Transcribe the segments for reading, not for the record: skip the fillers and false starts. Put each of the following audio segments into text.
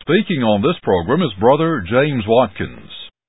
Speaking on this program is Brother James Watkins.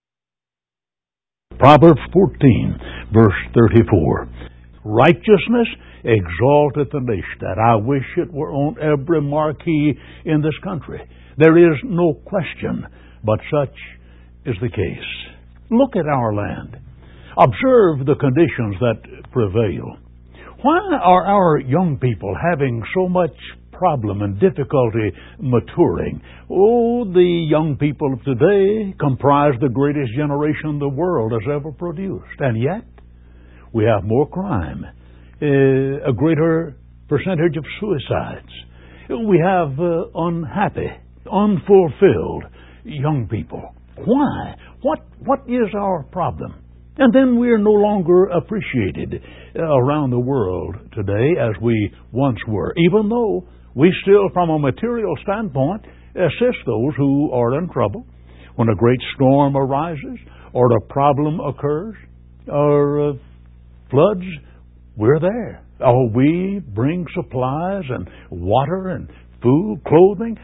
Proverbs 14, verse 34. Righteousness exalteth the nation, that I wish it were on every marquee in this country. There is no question, but such is the case. Look at our land. Observe the conditions that prevail. Why are our young people having so much problem and difficulty maturing? Oh, the young people of today comprise the greatest generation the world has ever produced. And yet, we have more crime, a greater percentage of suicides. We have unhappy, unfulfilled young people. Why? What is our problem? And then we are no longer appreciated around the world today as we once were, even though we still, from a material standpoint, assist those who are in trouble. When a great storm arises, or a problem occurs, or floods, we're there. Oh, we bring supplies and water and food, clothing.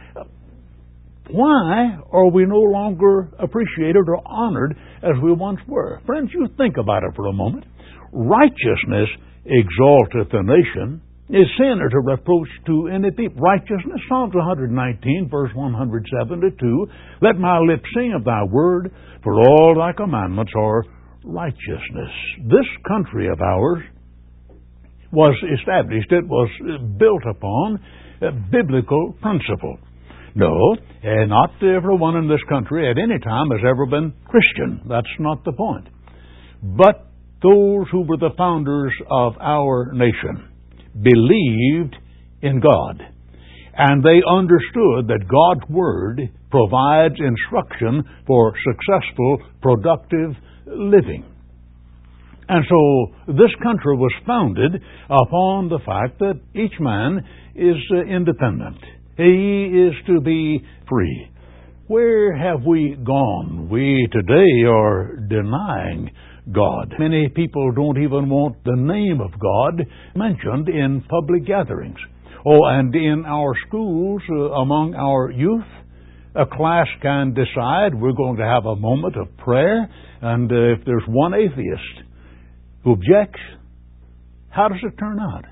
Why are we no longer appreciated or honored as we once were? Friends, you think about it for a moment. Righteousness exalteth the nation, is sin or to reproach to any people. Righteousness, Psalms 119, verse 172, let my lips sing of thy word, for all thy commandments are righteousness. This country of ours was established, it was built upon a biblical principle. No, not everyone in this country at any time has ever been Christian. That's not the point. But those who were the founders of our nation believed in God. And they understood that God's Word provides instruction for successful, productive living. And so this country was founded upon the fact that each man is independent. He is to be free. Where have we gone? We today are denying God. Many people don't even want the name of God mentioned in public gatherings. Oh, and in our schools, among our youth, a class can decide we're going to have a moment of prayer, and if there's one atheist who objects, how does it turn out?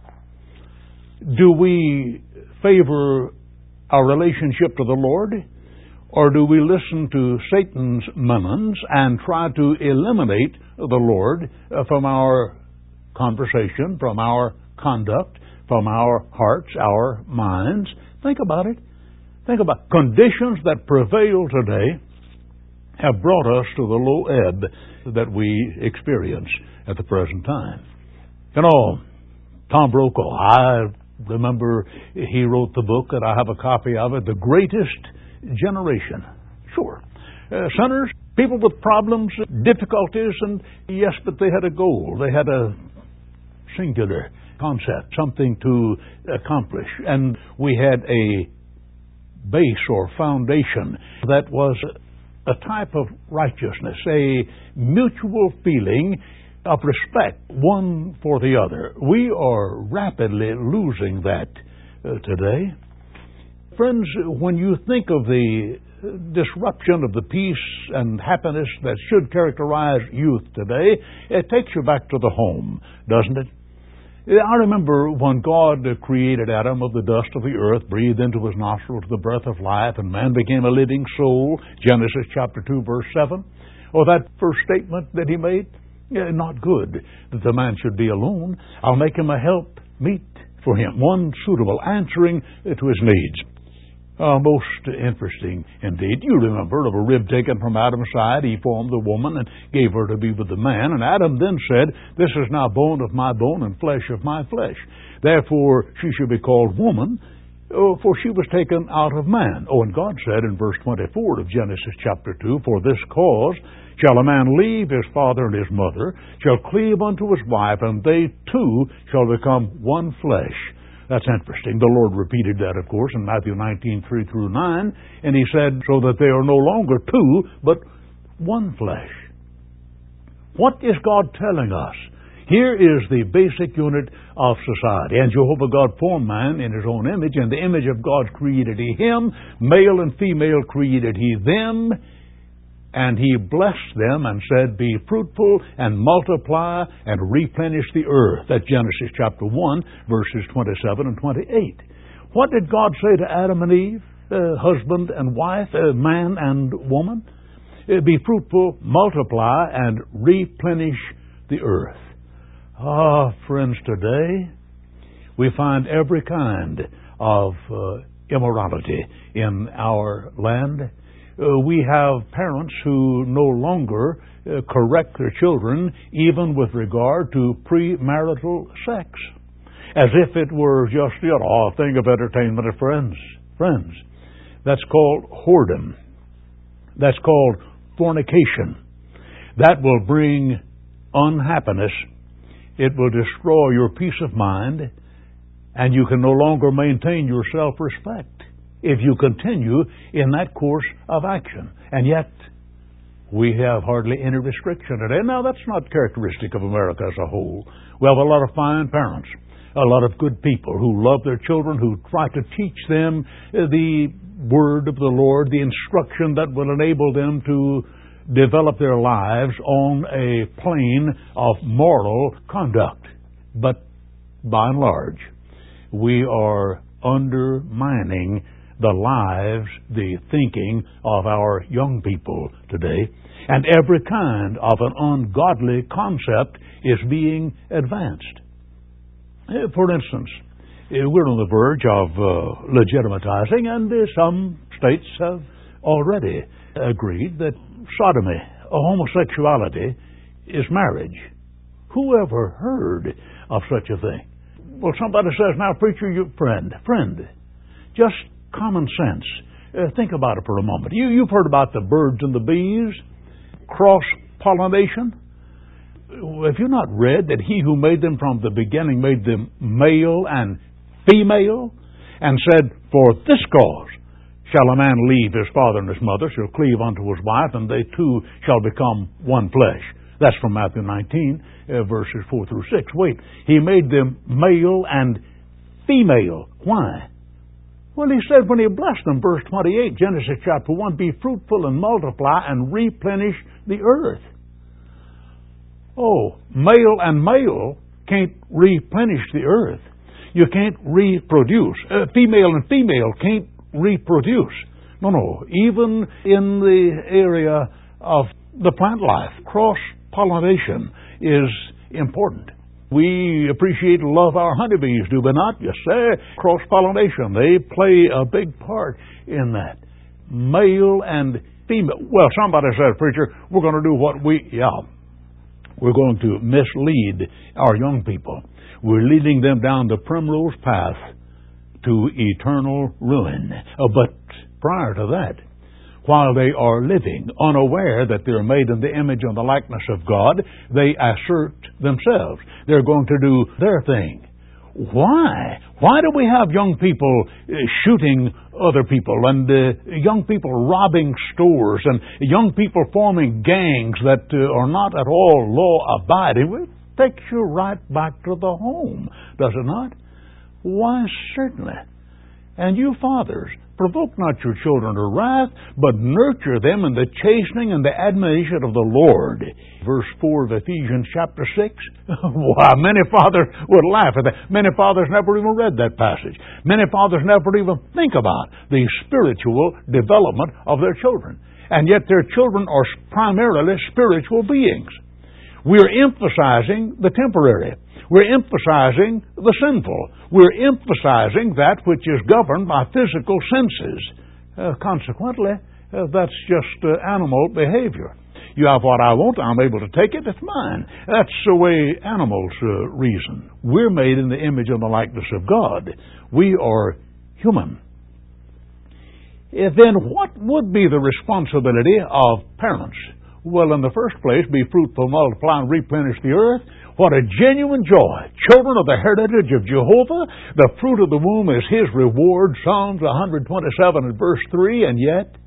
Do we favor our relationship to the Lord, or do we listen to Satan's minions and try to eliminate the Lord from our conversation, from our conduct, from our hearts, our minds? Think about it. Think about conditions that prevail today have brought us to the low ebb that we experience at the present time. You know, Tom Brokaw, I remember he wrote the book, and I have a copy of it, The Greatest Generation. Sure. Sinners, people with problems, difficulties, and yes, but they had a goal. They had a singular concept, something to accomplish. And we had a base or foundation that was a type of righteousness, a mutual feeling of respect one for the other. We are rapidly losing that today. Friends, when you think of the disruption of the peace and happiness that should characterize youth today, it takes you back to the home, doesn't it? I remember when God created Adam of the dust of the earth, breathed into his nostrils the breath of life, and man became a living soul, Genesis chapter 2, verse 7. Or that first statement that he made, not good that the man should be alone. I'll make him a help meet for him, one suitable, answering to his needs. Most interesting indeed. You remember of a rib taken from Adam's side, he formed the woman and gave her to be with the man. And Adam then said, this is now bone of my bone and flesh of my flesh. Therefore she should be called woman, for she was taken out of man. Oh, and God said in verse 24 of Genesis chapter 2, for this cause shall a man leave his father and his mother, shall cleave unto his wife, and they two shall become one flesh. That's interesting. The Lord repeated that, of course, in Matthew 19, 3 through 9, and he said, so that they are no longer two, but one flesh. What is God telling us? Here is the basic unit of society. And Jehovah God formed man in His own image. In the image of God created He him. Male and female created He them. And He blessed them and said, "Be fruitful and multiply and replenish the earth." That's Genesis chapter 1, verses 27 and 28. What did God say to Adam and Eve, husband and wife, man and woman? Be fruitful, multiply, and replenish the earth. Friends, today we find every kind of immorality in our land. We have parents who no longer correct their children, even with regard to premarital sex, as if it were just, a thing of entertainment of friends. That's called whoredom. That's called fornication. That will bring unhappiness. It will destroy your peace of mind, and you can no longer maintain your self-respect if you continue in that course of action. And yet, we have hardly any restriction today. Now, that's not characteristic of America as a whole. We have a lot of fine parents, a lot of good people who love their children, who try to teach them the Word of the Lord, the instruction that will enable them to develop their lives on a plane of moral conduct. But by and large, we are undermining the lives, the thinking of our young people today, and every kind of an ungodly concept is being advanced. For instance, we're on the verge of legitimatizing, and some states have already agreed that sodomy, homosexuality, is marriage. Who ever heard of such a thing? Well, somebody says, "Now, preacher, friend, just common sense. Think about it for a moment. You've heard about the birds and the bees, cross-pollination. Have you not read that He who made them from the beginning made them male and female, and said, 'For this cause shall a man leave his father and his mother, shall cleave unto his wife, and they two shall become one flesh.'" That's from Matthew 19, verses 4 through 6. Wait, He made them male and female. Why? Well, He said when He blessed them, verse 28, Genesis chapter 1, "Be fruitful and multiply and replenish the earth." Oh, male and male can't replenish the earth. You can't reproduce. Female and female can't reproduce. No. Even in the area of the plant life, cross-pollination is important. We appreciate and love our honeybees, do we not? Yes, sir. Cross-pollination, they play a big part in that. Male and female. Well, somebody said, "Preacher, we're going to do what we're going to mislead our young people. We're leading them down the primrose path to eternal ruin." But prior to that, while they are living, unaware that they're made in the image and the likeness of God, they assert themselves. They're going to do their thing. Why? Why do we have young people shooting other people, and young people robbing stores, and young people forming gangs that are not at all law-abiding? It takes you right back to the home, does it not? Why, certainly. And you fathers, provoke not your children to wrath, but nurture them in the chastening and the admonition of the Lord. Verse 4 of Ephesians chapter 6. Why, many fathers would laugh at that. Many fathers never even read that passage. Many fathers never even think about the spiritual development of their children. And yet their children are primarily spiritual beings. We're emphasizing the temporary. We're emphasizing the sinful. We're emphasizing that which is governed by physical senses. Consequently, that's just animal behavior. You have what I want, I'm able to take it, it's mine. That's the way animals reason. We're made in the image and the likeness of God. We are human. Then what would be the responsibility of parents? Well, in the first place, be fruitful, multiply, and replenish the earth. What a genuine joy. Children of the heritage of Jehovah, the fruit of the womb is His reward. Psalms 127 and verse 3. And yet,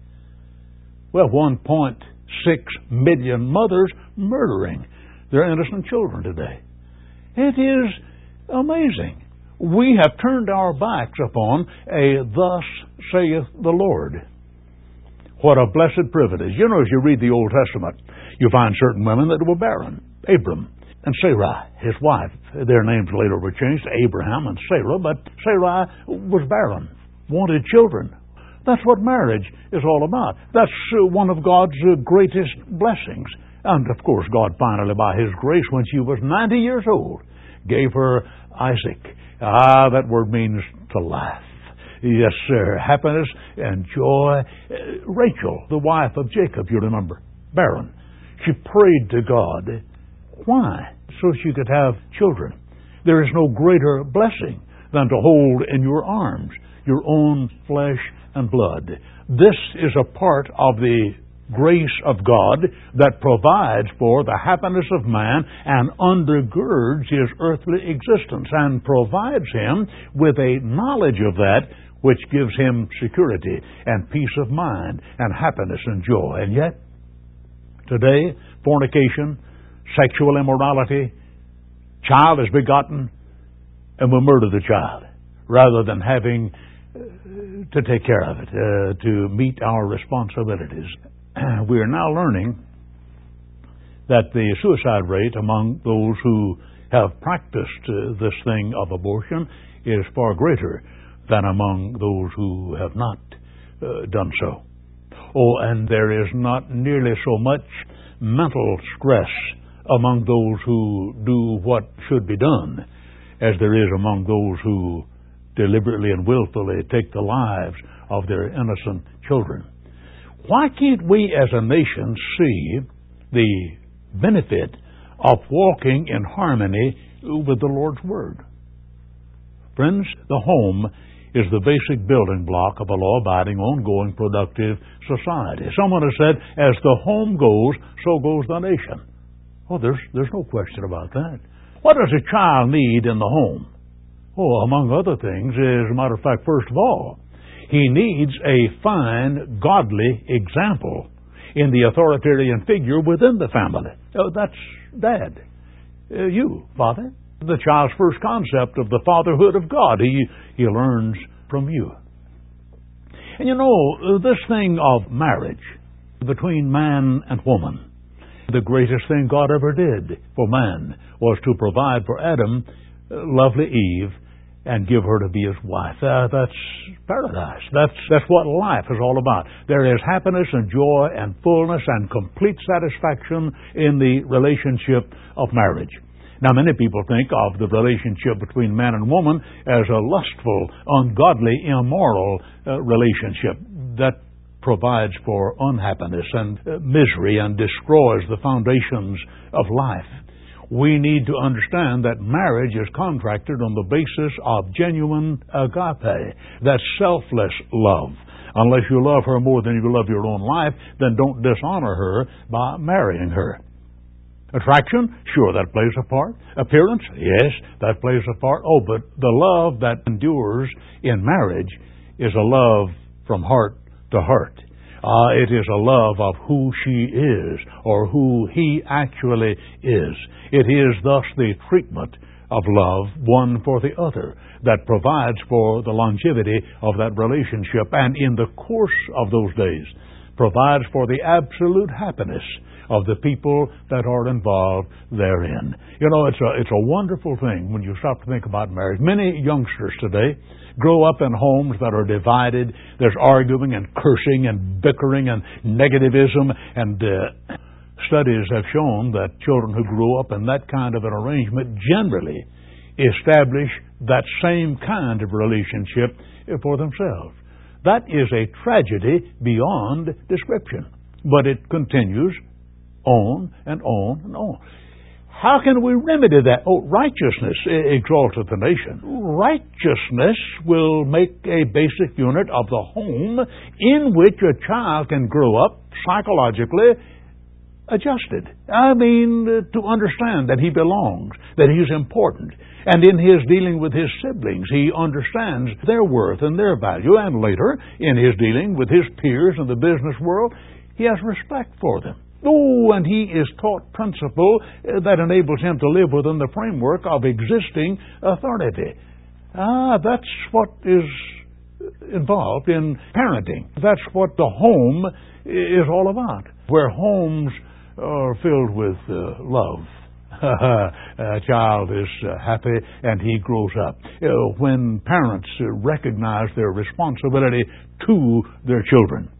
1.6 million mothers murdering their innocent children today. It is amazing. We have turned our backs upon a "thus saith the Lord." What a blessed privilege. You know, as you read the Old Testament, you find certain women that were barren. Abram and Sarai, his wife. Their names later were changed to Abraham and Sarah, but Sarai was barren, wanted children. That's what marriage is all about. That's one of God's greatest blessings. And, of course, God finally, by His grace, when she was 90 years old, gave her Isaac. That word means to laugh. Yes, sir. Happiness and joy. Rachel, the wife of Jacob, you remember, barren. She prayed to God. Why? So she could have children. There is no greater blessing than to hold in your arms your own flesh and blood. This is a part of the grace of God that provides for the happiness of man and undergirds his earthly existence and provides him with a knowledge of that which gives him security and peace of mind and happiness and joy. And yet, today, fornication, sexual immorality, child is begotten, and we murder the child rather than having to take care of it, to meet our responsibilities. We are now learning that the suicide rate among those who have practiced this thing of abortion is far greater than among those who have not done so. Oh, and there is not nearly so much mental stress among those who do what should be done as there is among those who deliberately and willfully take the lives of their innocent children. Why can't we as a nation see the benefit of walking in harmony with the Lord's Word? Friends, the home is the basic building block of a law-abiding, ongoing, productive society. Someone has said, as the home goes, so goes the nation. Oh, there's no question about that. What does a child need in the home? Oh, among other things, as a matter of fact, first of all, he needs a fine, godly example in the authoritarian figure within the family. That's Dad. You, Father. The child's first concept of the fatherhood of God, he learns from you. And you know, this thing of marriage between man and woman, the greatest thing God ever did for man was to provide for Adam lovely Eve and give her to be his wife. That's paradise. That's what life is all about. There is happiness and joy and fullness and complete satisfaction in the relationship of marriage. Now, many people think of the relationship between man and woman as a lustful, ungodly, immoral relationship that provides for unhappiness and misery and destroys the foundations of life. We need to understand that marriage is contracted on the basis of genuine agape, that's selfless love. Unless you love her more than you love your own life, then don't dishonor her by marrying her. Attraction? Sure, that plays a part. Appearance? Yes, that plays a part. Oh, but the love that endures in marriage is a love from heart to heart. It is a love of who she is or who he actually is. It is thus the treatment of love, one for the other, that provides for the longevity of that relationship and in the course of those days provides for the absolute happiness of the people that are involved therein. You know, it's a wonderful thing when you stop to think about marriage. Many youngsters today grow up in homes that are divided. There's arguing and cursing and bickering and negativism, and studies have shown that children who grow up in that kind of an arrangement generally establish that same kind of relationship for themselves. That is a tragedy beyond description, but it continues on and on and on. How can we remedy that? Oh, righteousness exalteth the nation. Righteousness will make a basic unit of the home in which a child can grow up psychologically adjusted. I mean, to understand that he belongs, that he's important. And in his dealing with his siblings, he understands their worth and their value. And later, in his dealing with his peers in the business world, he has respect for them. Oh, and he is taught principle that enables him to live within the framework of existing authority. That's what is involved in parenting. That's what the home is all about, where homes are filled with love. A child is happy and he grows up. When parents recognize their responsibility to their children.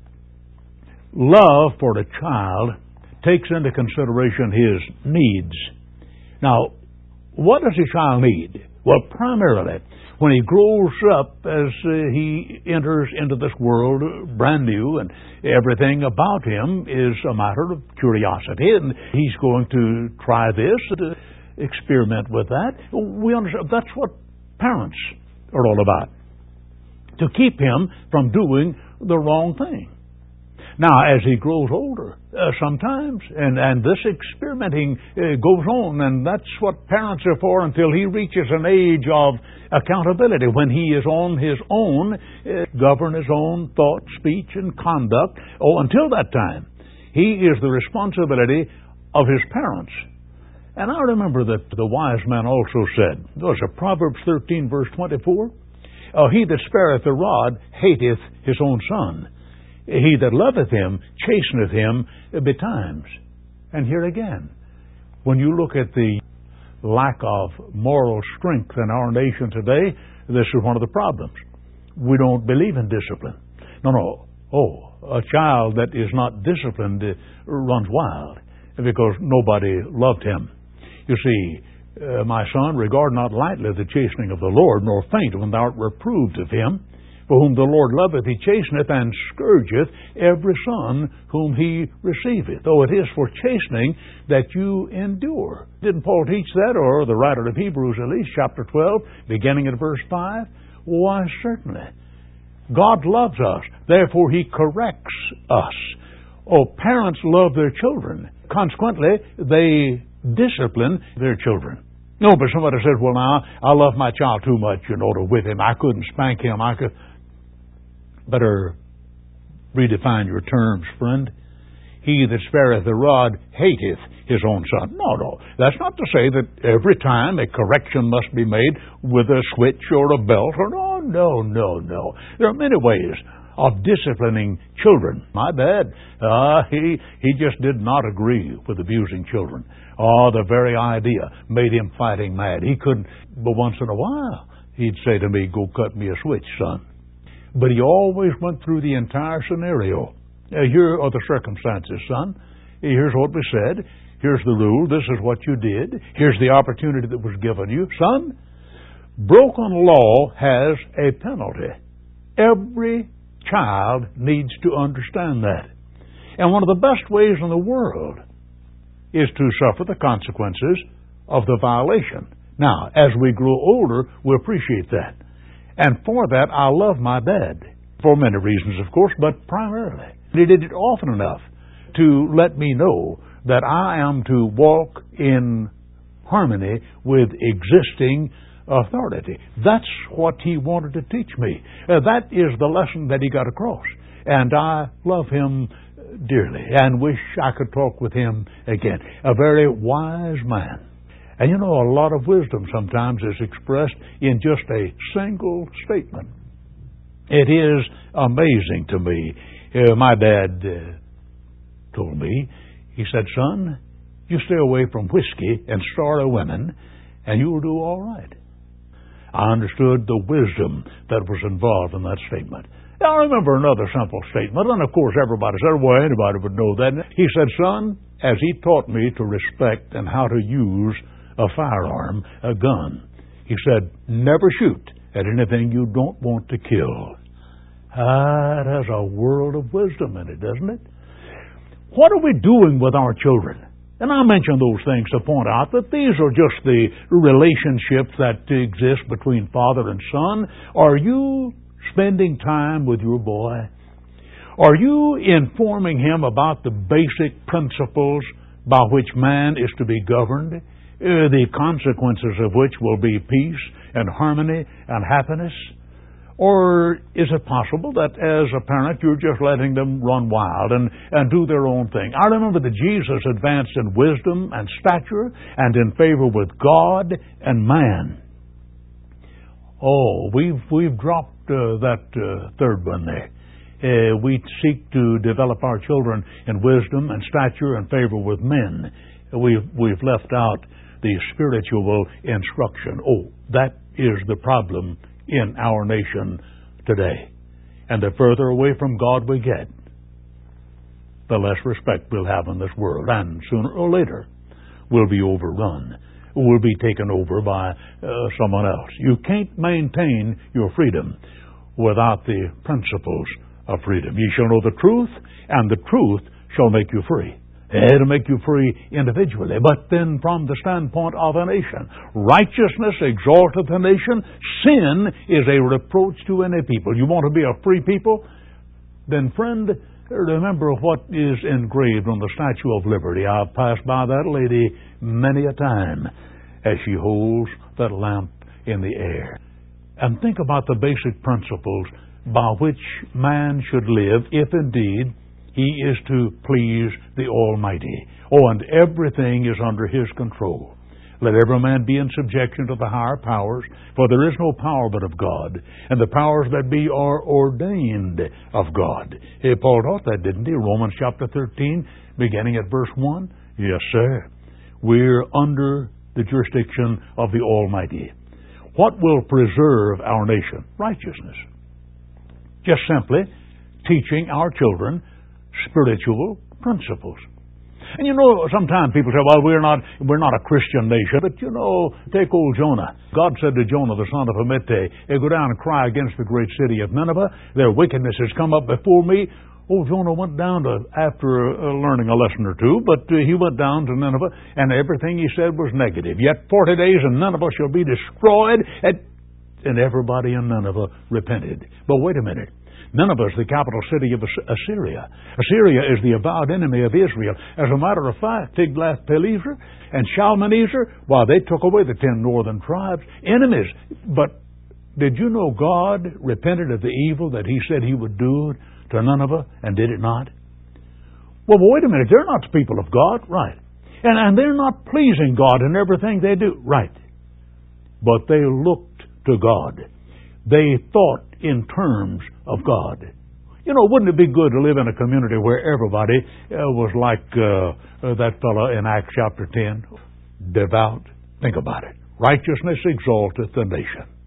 Love for the child takes into consideration his needs. Now, what does a child need? Well, primarily, when he grows up, as he enters into this world brand new, and everything about him is a matter of curiosity, and he's going to try this, to experiment with that. We understand that's what parents are all about, to keep him from doing the wrong thing. Now, as he grows older, sometimes, and this experimenting goes on, and that's what parents are for until he reaches an age of accountability, when he is on his own, govern his own thought, speech, and conduct. Until that time, he is the responsibility of his parents. And I remember that the wise man also said, was it Proverbs 13, verse 24? He that spareth the rod hateth his own son. He that loveth him chasteneth him betimes. And here again, when you look at the lack of moral strength in our nation today, this is one of the problems. We don't believe in discipline. No. A child that is not disciplined runs wild because nobody loved him. You see, my son, regard not lightly the chastening of the Lord, nor faint when thou art reproved of him. For whom the Lord loveth, he chasteneth and scourgeth every son whom he receiveth. Though it is for chastening that you endure. Didn't Paul teach that, or the writer of Hebrews at least, chapter 12, beginning at verse 5? Why, certainly. God loves us, therefore he corrects us. Parents love their children. Consequently, they discipline their children. No, but somebody says, well, now, I love my child too much, to whip him. I couldn't spank him. Better redefine your terms, friend. He that spareth the rod hateth his own son. No. That's not to say that every time a correction must be made with a switch or a belt. No. There are many ways of disciplining children. My dad, he just did not agree with abusing children. The very idea made him fighting mad. He couldn't, but once in a while, he'd say to me, go cut me a switch, son. But he always went through the entire scenario. Here are the circumstances, son. Here's what we said. Here's the rule. This is what you did. Here's the opportunity that was given you. Son, broken law has a penalty. Every child needs to understand that. And one of the best ways in the world is to suffer the consequences of the violation. Now, as we grow older, we appreciate that. And for that, I love my dad. For many reasons, of course, but primarily. He did it often enough to let me know that I am to walk in harmony with existing authority. That's what he wanted to teach me. That is the lesson that he got across. And I love him dearly and wish I could talk with him again. A very wise man. And a lot of wisdom sometimes is expressed in just a single statement. It is amazing to me. My dad told me, he said, son, you stay away from whiskey and starry women, and you'll do all right. I understood the wisdom that was involved in that statement. Now, I remember another simple statement, and of course everybody said, well, anybody would know that. He said, son, as he taught me to respect and how to use a firearm, a gun, he said, never shoot at anything you don't want to kill. It has a world of wisdom in it, doesn't it? What are we doing with our children? And I mention those things to point out that these are just the relationships that exist between father and son. Are you spending time with your boy? Are you informing him about the basic principles by which man is to be governed, the consequences of which will be peace and harmony and happiness? Or is it possible that as a parent you're just letting them run wild and do their own thing? I remember that Jesus advanced in wisdom and stature and in favor with God and man. Oh, we've dropped that third one there. We seek to develop our children in wisdom and stature and favor with men. We've left out the spiritual instruction. Oh, that is the problem in our nation today. And the further away from God we get, the less respect we'll have in this world. And sooner or later, we'll be overrun. We'll be taken over by someone else. You can't maintain your freedom without the principles of freedom. Ye shall know the truth, and the truth shall make you free. It'll make you free individually, but then from the standpoint of a nation. Righteousness exalteth a nation. Sin is a reproach to any people. You want to be a free people? Then, friend, remember what is engraved on the Statue of Liberty. I've passed by that lady many a time as she holds that lamp in the air. And think about the basic principles by which man should live, if indeed he is to please the Almighty. Oh, and everything is under His control. Let every man be in subjection to the higher powers, for there is no power but of God, and the powers that be are ordained of God. Paul taught that, didn't he? Romans chapter 13, beginning at verse 1. Yes, sir. We're under the jurisdiction of the Almighty. What will preserve our nation? Righteousness. Just simply teaching our children spiritual principles. And you know, sometimes people say, well, we're not a Christian nation. But you know, take old Jonah. God said to Jonah, the son of Amittai, go down and cry against the great city of Nineveh. Their wickedness has come up before me. Old Jonah went down after learning a lesson or two, but he went down to Nineveh, and everything he said was negative. Yet 40 days and Nineveh shall be destroyed. And everybody in Nineveh repented. But wait a minute. Nineveh is the capital city of Assyria. Assyria is the avowed enemy of Israel. As a matter of fact, Tiglath-Pileser and Shalmaneser, they took away the 10 northern tribes, enemies. But did you know God repented of the evil that He said He would do to Nineveh and did it not? Well, but wait a minute. They're not the people of God, right? And they're not pleasing God in everything they do, right? But they looked to God. They thought in terms of God. You know, wouldn't it be good to live in a community where everybody was like that fellow in Acts chapter 10? Devout. Think about it. Righteousness exalteth the nation.